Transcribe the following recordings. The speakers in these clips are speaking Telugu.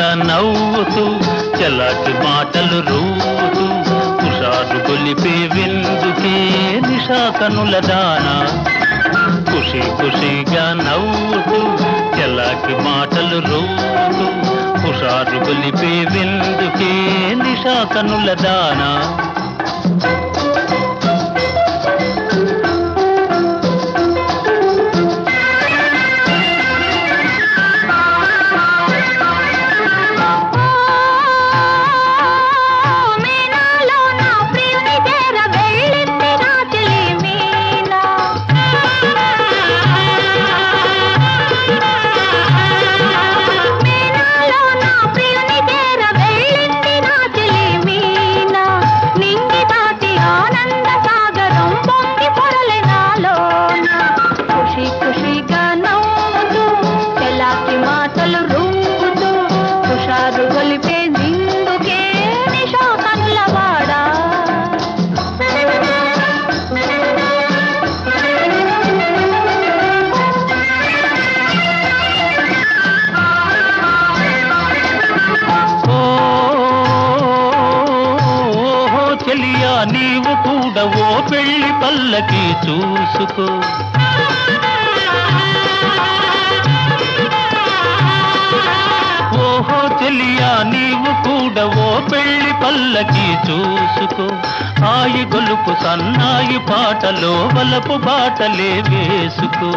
ఖుషీగా నవ్వుతూ చలాకి మాటలు రూతూ హుషారు గొలిపే విందుకే నిషా కనుల దానా ఖుషీగా నవ్వుతూ చలాకి మాటలు రూతూ హుషారు గొలిపే విందుకే నిషా కనుల దానా నీవు కూడా ఓ పెళ్లి పల్లకి చూసుకో ఓహో చెలియా నీవు కూడా ఓ పెళ్లి పల్లకి చూసుకో ఆయి గొలుపు సన్నాయి పాటలో వలపు బాటలే వేసుకో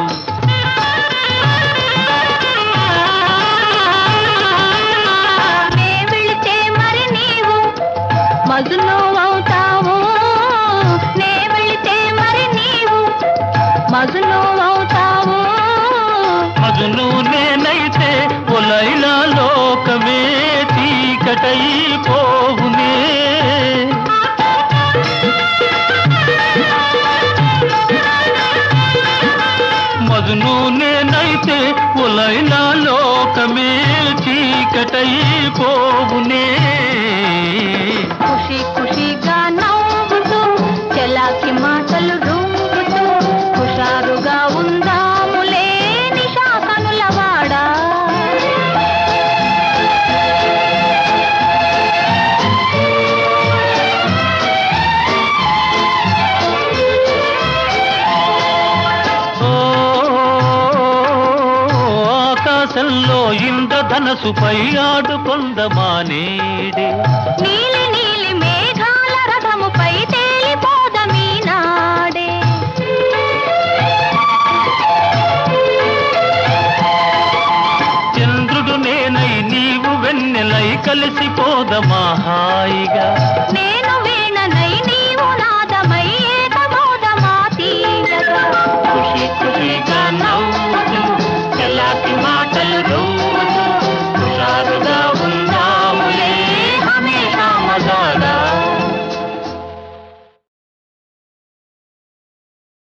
మజును అవుతావు నే వెళితే మరి నీవు మజును అవుతావు మజును నేనైతే ఒలైలా లోకమే చీకటైపోవునే మజును నేనైతే ఒలైలా లోకమే చీకటైపోవునే ఖుషీగా నవ్వుతూ చలాకి మాటలు రూపుతూ హుషారుగా ఉందాములే నిషా కనుల వాడా ఆకాశంలో ఇంద్రధనసుపై ఆడుకొందమానేడే నీలి నీలి మేఘాల రథముపై తేలిపోదమీనాడే చంద్రుడు నేనై నీవు వెన్నెలై కలిసిపోదమా హాయిగా నే